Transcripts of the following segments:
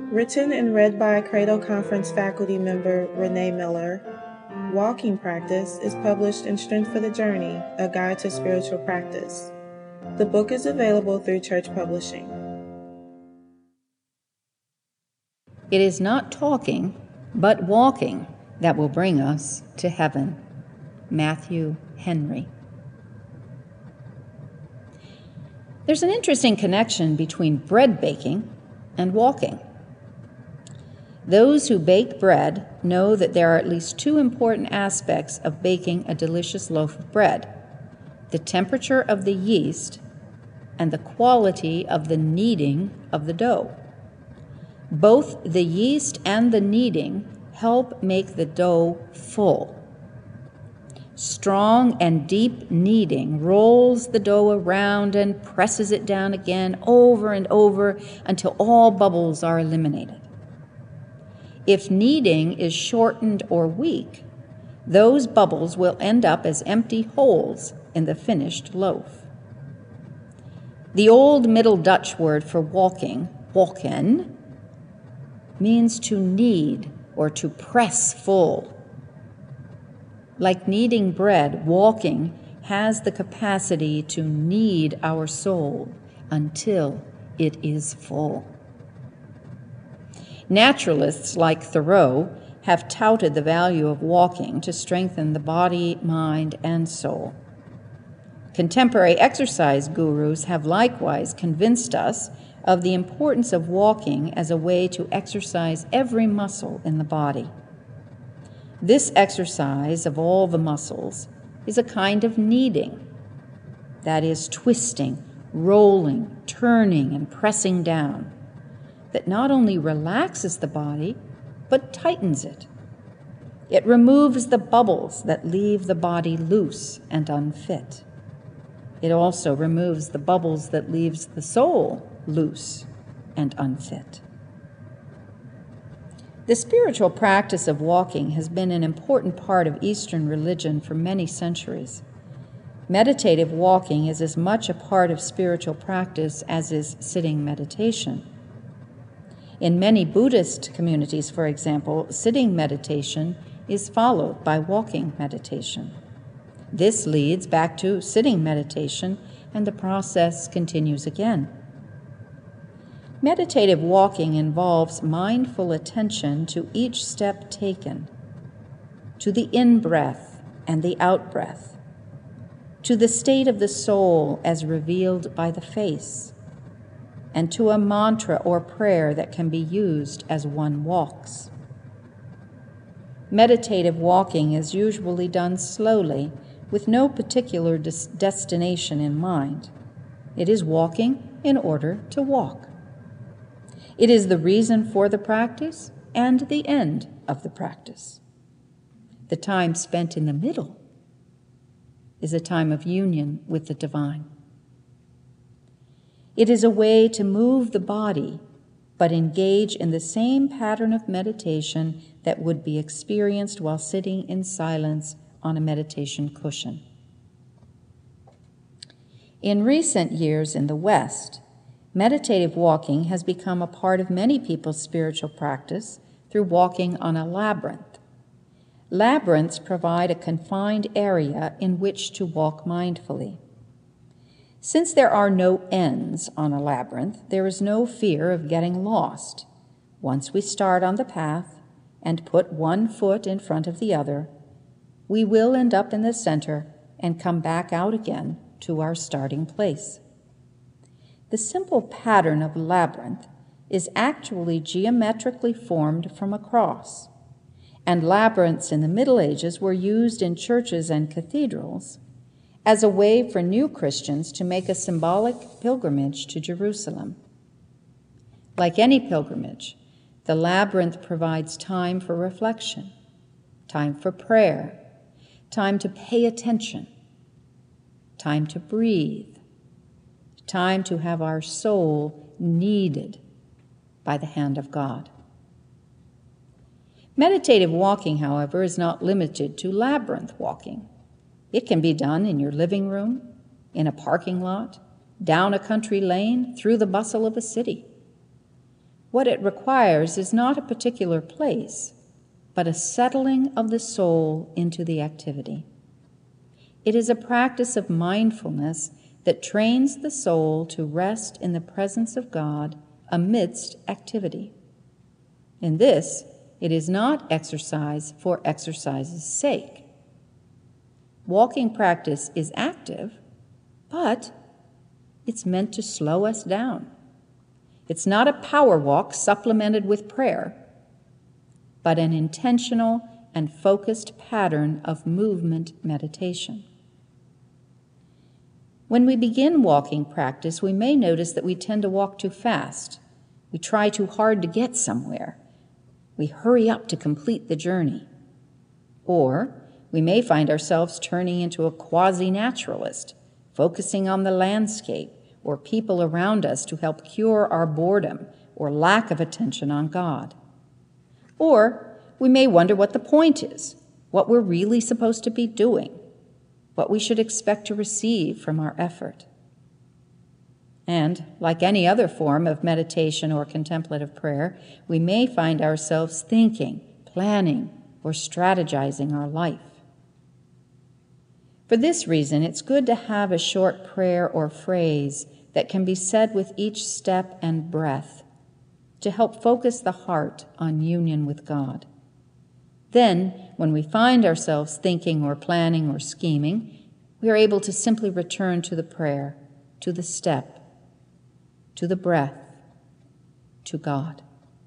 Written and read by Cradle Conference faculty member Renee Miller, Walking Practice is published in Strength for the Journey, a guide to spiritual practice. The book is available through Church Publishing. It is not talking, but walking that will bring us to heaven. Matthew Henry. There's an interesting connection between bread baking and walking. Those who bake bread know that there are at least two important aspects of baking a delicious loaf of bread: the temperature of the yeast and the quality of the kneading of the dough. Both the yeast and the kneading help make the dough full. Strong and deep kneading rolls the dough around and presses it down again over and over until all bubbles are eliminated. If kneading is shortened or weak, those bubbles will end up as empty holes in the finished loaf. The old Middle Dutch word for walking, walken, means to knead or to press full. Like kneading bread, walking has the capacity to knead our soul until it is full. Naturalists like Thoreau have touted the value of walking to strengthen the body, mind, and soul. Contemporary exercise gurus have likewise convinced us of the importance of walking as a way to exercise every muscle in the body. This exercise of all the muscles is a kind of kneading, that is, twisting, rolling, turning, and pressing down, that not only relaxes the body, but tightens it. It removes the bubbles that leave the body loose and unfit. It also removes the bubbles that leaves the soul loose and unfit. The spiritual practice of walking has been an important part of Eastern religion for many centuries. Meditative walking is as much a part of spiritual practice as is sitting meditation. In many Buddhist communities, for example, sitting meditation is followed by walking meditation. This leads back to sitting meditation, and the process continues again. Meditative walking involves mindful attention to each step taken, to the in-breath and the out-breath, to the state of the soul as revealed by the face, and to a mantra or prayer that can be used as one walks. Meditative walking is usually done slowly, with no particular destination in mind. It is walking in order to walk. It is the reason for the practice and the end of the practice. The time spent in the middle is a time of union with the divine. It is a way to move the body, but engage in the same pattern of meditation that would be experienced while sitting in silence on a meditation cushion. In recent years in the West, meditative walking has become a part of many people's spiritual practice through walking on a labyrinth. Labyrinths provide a confined area in which to walk mindfully. Since there are no ends on a labyrinth, there is no fear of getting lost. Once we start on the path and put one foot in front of the other, we will end up in the center and come back out again to our starting place. The simple pattern of labyrinth is actually geometrically formed from a cross, and labyrinths in the Middle Ages were used in churches and cathedrals as a way for new Christians to make a symbolic pilgrimage to Jerusalem. Like any pilgrimage, the labyrinth provides time for reflection, time for prayer, time to pay attention, time to breathe, time to have our soul kneaded by the hand of God. Meditative walking, however, is not limited to labyrinth walking. It can be done in your living room, in a parking lot, down a country lane, through the bustle of a city. What it requires is not a particular place, but a settling of the soul into the activity. It is a practice of mindfulness that trains the soul to rest in the presence of God amidst activity. In this, it is not exercise for exercise's sake. Walking practice is active, but it's meant to slow us down. It's not a power walk supplemented with prayer, but an intentional and focused pattern of movement meditation. When we begin walking practice, we may notice that we tend to walk too fast. We try too hard to get somewhere. We hurry up to complete the journey. Or we may find ourselves turning into a quasi-naturalist, focusing on the landscape or people around us to help cure our boredom or lack of attention on God. Or we may wonder what the point is, what we're really supposed to be doing, what we should expect to receive from our effort. And, like any other form of meditation or contemplative prayer, we may find ourselves thinking, planning, or strategizing our life. For this reason, it's good to have a short prayer or phrase that can be said with each step and breath to help focus the heart on union with God. Then, when we find ourselves thinking or planning or scheming, we are able to simply return to the prayer, to the step, to the breath, to God.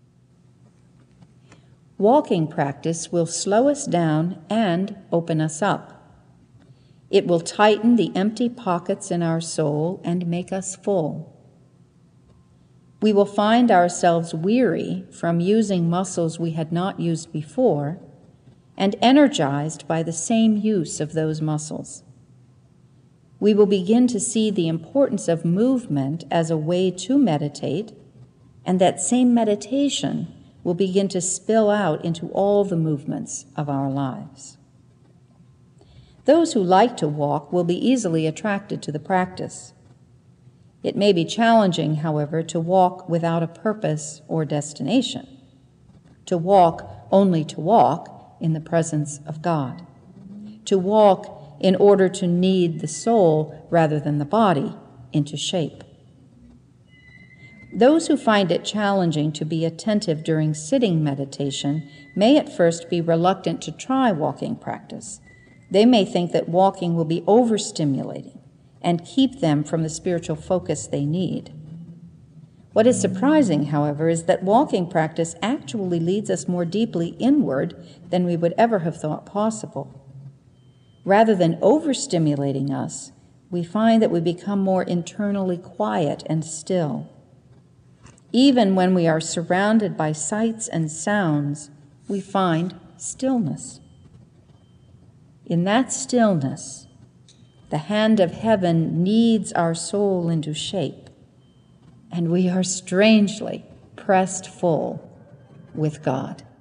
Walking practice will slow us down and open us up. It will tighten the empty pockets in our soul and make us full. We will find ourselves weary from using muscles we had not used before and energized by the same use of those muscles. We will begin to see the importance of movement as a way to meditate, and that same meditation will begin to spill out into all the movements of our lives. Those who like to walk will be easily attracted to the practice. It may be challenging, however, to walk without a purpose or destination, to walk only to walk in the presence of God, to walk in order to knead the soul rather than the body into shape. Those who find it challenging to be attentive during sitting meditation may at first be reluctant to try walking practice. They may think that walking will be overstimulating and keep them from the spiritual focus they need. What is surprising, however, is that walking practice actually leads us more deeply inward than we would ever have thought possible. Rather than overstimulating us, we find that we become more internally quiet and still. Even when we are surrounded by sights and sounds, we find stillness. In that stillness, the hand of heaven kneads our soul into shape, and we are strangely pressed full with God.